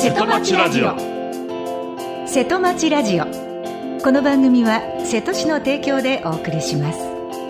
瀬戸町ラジオ。瀬戸町ラジオ。この番組は瀬戸市の提供でお送りします。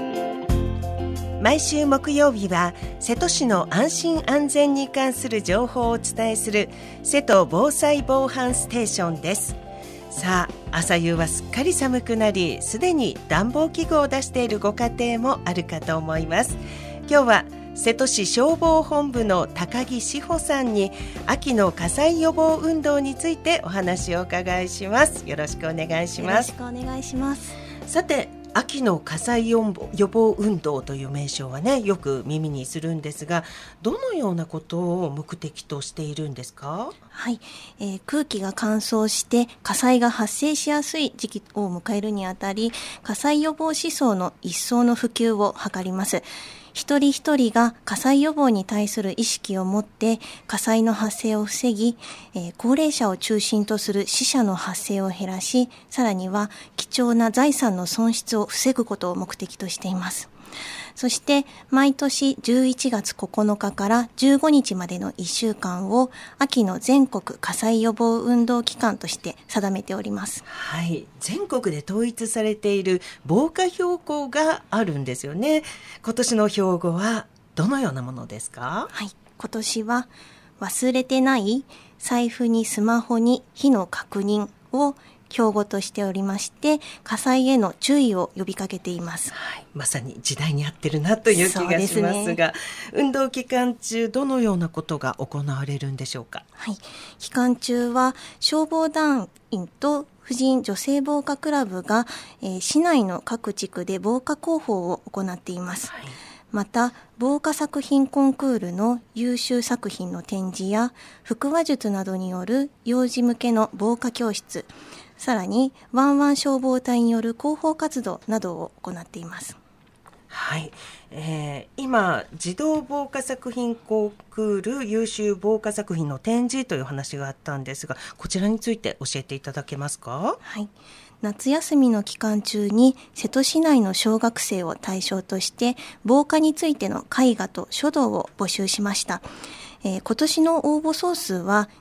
毎週木曜日は瀬戸市の安心安全に関する情報をお伝えする瀬戸防災防犯ステーションです。さあ、朝夕はすっかり寒くなり、すでに暖房器具を出しているご家庭もあるかと思います。今日は瀬戸市消防本部の高木志保さんに秋の火災予防運動についてお話をお伺いします。よろしくお願いします。 よろしくお願いします。 さて、秋の火災予防運動という名称はね、よく耳にするんですが、どのようなことを目的としているんですか？ はい、空気が乾燥して火災が発生しやすい時期を迎えるにあたり、火災予防思想の一層の普及を図ります。一人一人が火災予防に対する意識を持って火災の発生を防ぎ、高齢者を中心とする死者の発生を減らし、さらには貴重な財産の損失を防ぐことを目的としています。そして毎年11月9日から15日までの1週間を秋の全国火災予防運動期間として定めております。 はい、全国で統一されている防火標語があるんですよね。今年の標語はどのようなものですか？ はい、今年は忘れてない財布にスマホに火の確認を標語としておりまして、火災への注意を呼びかけています。 はい、まさに時代に合ってるなという気がしますが、運動期間中どのようなことが行われるんでしょうか？ はい、期間中は消防団員と婦人女性防火クラブが、市内の各地区で防火広報を行っています。はい、また防火作品コンクールの優秀作品の展示や腹話術などによる幼児向けの防火教室、さらにワンワン消防隊による広報活動などを行っています。 はい、今児童防火作品コンクール優秀防火作品の展示という話があったんですが、こちらについて教えていただけますか？ はい、夏休みの期間中に瀬戸市内の小学生を対象として防火についての絵画と書道を募集しました。今年の応募総数は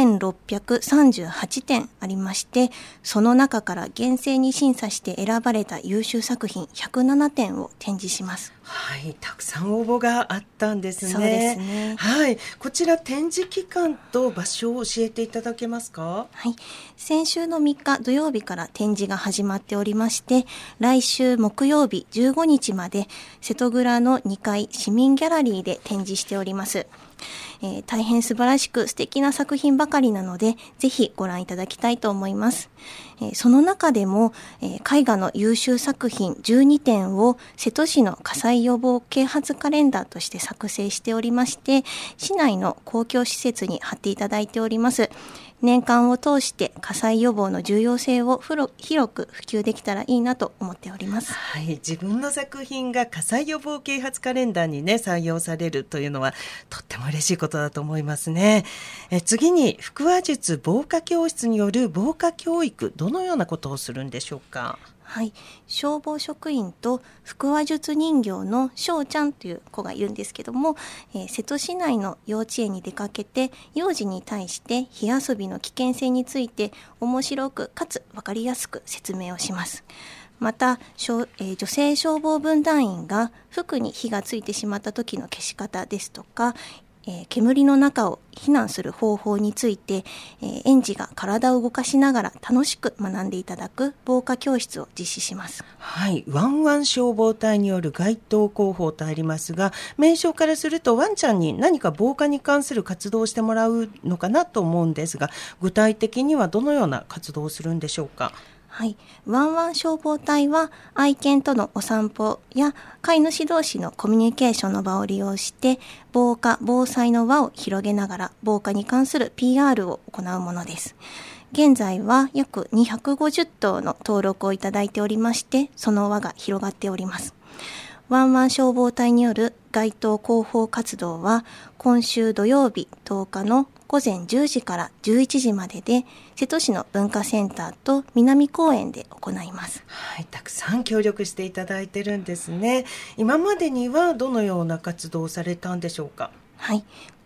2638点ありまして、その中から厳正に審査して選ばれた優秀作品107点を展示します。 はい、たくさん応募があったんですね。 そうですね。 はい、こちら展示期間と場所を教えていただけますか？ はい、先週の3日土曜日から展示が始まっておりまして、来週木曜日15日まで瀬戸蔵の2階市民ギャラリーで展示しております。大変素晴らしく素敵な作品ばかりなので、ぜひご覧いただきたいと思います。その中でも、絵画の優秀作品12点を瀬戸市の火災予防啓発カレンダーとして作成しておりまして、市内の公共施設に貼っていただいております。年間を通して火災予防の重要性を広く普及できたらいいなと思っております。 はい、自分の作品が火災予防啓発カレンダーにね、採用されるというのはとっても嬉しいことだと思いますね。次に腹話術防火教室による防火教育、どのようなことをするんでしょうか？ はい、消防職員と腹話術人形のしょうちゃんという子がいるんですけども、瀬戸市内の幼稚園に出かけて幼児に対して火遊びの危険性について面白くかつ分かりやすく説明をします。また、女性消防分団員が服に火がついてしまった時の消し方ですとか、煙の中を避難する方法について、園児が体を動かしながら楽しく学んでいただく防火教室を実施します。 はい、ワンワン消防隊による街頭広報とありますが、名称からするとワンちゃんに何か防火に関する活動をしてもらうのかなと思うんですが、具体的にはどのような活動をするんでしょうか？ はい、ワンワン消防隊は愛犬とのお散歩や飼い主同士のコミュニケーションの場を利用して防火・防災の輪を広げながら防火に関する PR を行うものです。現在は約250頭の登録をいただいておりまして、その輪が広がっております。ワンワン消防隊による街頭広報活動は今週土曜日10日の午前10時から11時までで、瀬戸市の文化センターと南公園で行います。 はい、たくさん協力していただいてるんですね。今までにはどのような活動をされたんでしょうか？ はい、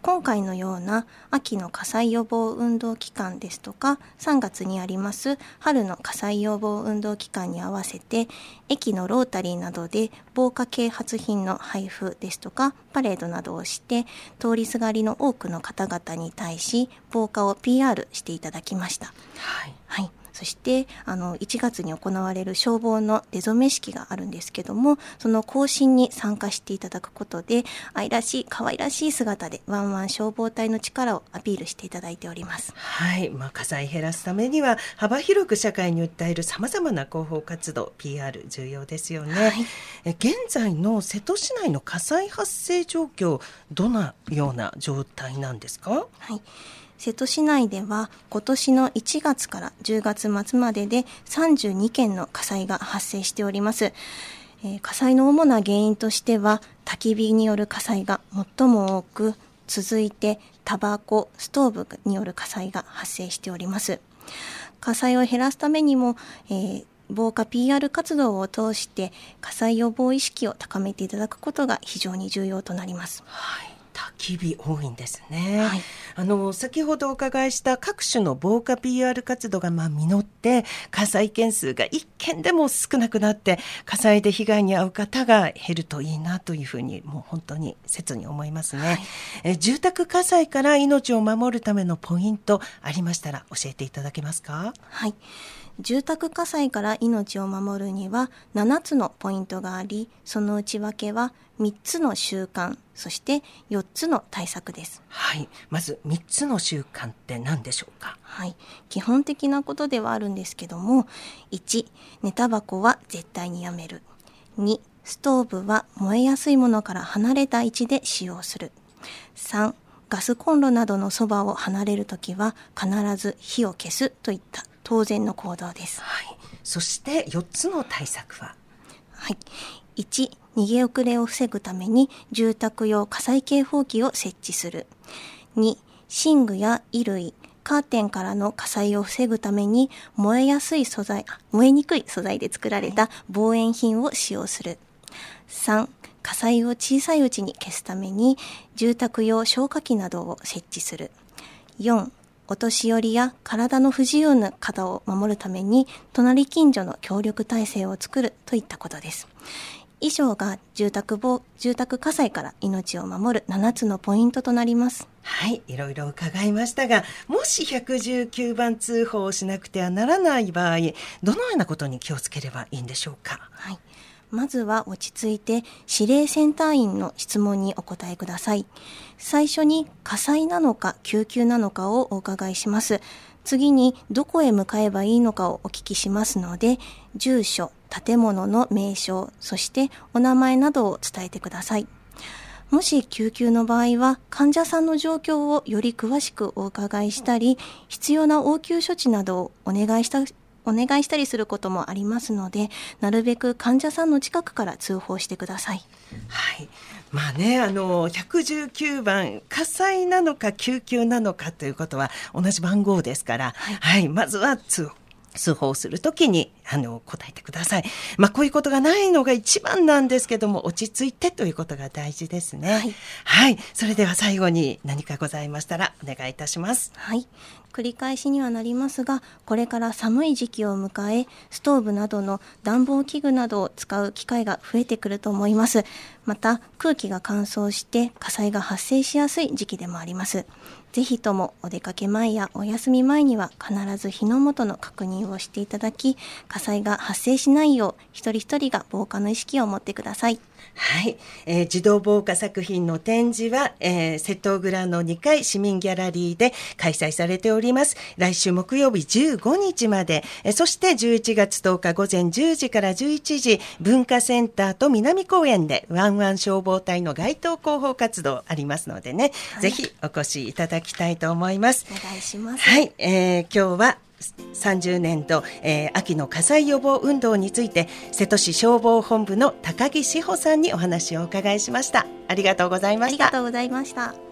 今回のような秋の火災予防運動期間ですとか、3月にあります春の火災予防運動期間に合わせて、駅のロータリーなどで防火啓発品の配布ですとかパレードなどをして、通りすがりの多くの方々に対し防火を PR していただきました。はい。そして1月に行われる消防の出初め式があるんですけども、その行進に参加していただくことで、愛らしい可愛らしい姿でワンワン消防隊の力をアピールしていただいております。 はい、火災減らすためには幅広く社会に訴えるさまざまな広報活動 PR 重要ですよね。はい、現在の瀬戸市内の火災発生状況、どのような状態なんですか？ はい、瀬戸市内では今年の1月から10月末までで32件の火災が発生しております。火災の主な原因としては焚き火による火災が最も多く、続いてタバコ、ストーブによる火災が発生しております。火災を減らすためにも、防火 PR 活動を通して火災予防意識を高めていただくことが非常に重要となります。 はい、焚き火多いんですね。 はい、 先ほどお伺いした各種の防火 PR 活動が実って火災件数が1件でも少なくなって、火災で被害に遭う方が減るといいなというふうにもう本当に切に思いますね。はい、住宅火災から命を守るためのポイントありましたら教えていただけますか？ はい、住宅火災から命を守るには7つのポイントがあり、その内訳は3つの習慣、そして4つの対策です。 はい、まず3つの習慣って何でしょうか？ はい、基本的なことではあるんですけども、1、寝タバコは絶対にやめる。2、ストーブは燃えやすいものから離れた位置で使用する。3、ガスコンロなどのそばを離れるときは必ず火を消すといった当然の行動です。 はい、そして4つの対策は？ はい、1、逃げ遅れを防ぐために住宅用火災警報器を設置する。2、寝具や衣類、カーテンからの火災を防ぐために燃えにくい素材で作られた防煙品を使用する。3、火災を小さいうちに消すために住宅用消火器などを設置する。4、お年寄りや体の不自由な方を守るために隣近所の協力体制を作るといったことです。以上が住宅火災から命を守る7つのポイントとなります。 はい、いろいろ伺いましたが、もし119番通報をしなくてはならない場合、どのようなことに気をつければいいんでしょうか？ はい、まずは落ち着いて指令センター員の質問にお答えください。最初に火災なのか救急なのかをお伺いします。次にどこへ向かえばいいのかをお聞きしますので、住所、建物の名称、そしてお名前などを伝えてください。もし救急の場合は患者さんの状況をより詳しくお伺いしたり、必要な応急処置などをお願いしたりすることもありますので、なるべく患者さんの近くから通報してください。 はい、119番火災なのか救急なのかということは同じ番号ですから、はい、まずは通報するときに答えてください。こういうことがないのが一番なんですけども、落ち着いてということが大事ですね。はい、はい、それでは最後に何かございましたらお願いいたします。 はい、繰り返しにはなりますが、これから寒い時期を迎え、ストーブなどの暖房器具などを使う機会が増えてくると思います。また空気が乾燥して火災が発生しやすい時期でもあります。ぜひともお出かけ前やお休み前には必ず火の元の確認をしていただき、火災が発生しないよう一人一人が防火の意識を持ってください。 はい、自動防火作品の展示は、瀬戸蔵の2階市民ギャラリーで開催されております。来週木曜日15日まで、そして11月10日午前10時から11時文化センターと南公園でワンワン消防隊の街頭広報活動ありますのでね、はい、ぜひお越しいただきたいと思います。 お願いします。 はい、今日は30年度、秋の火災予防運動について瀬戸市消防本部の高木志保さんにお話をお伺いしました。ありがとうございました。 ありがとうございました。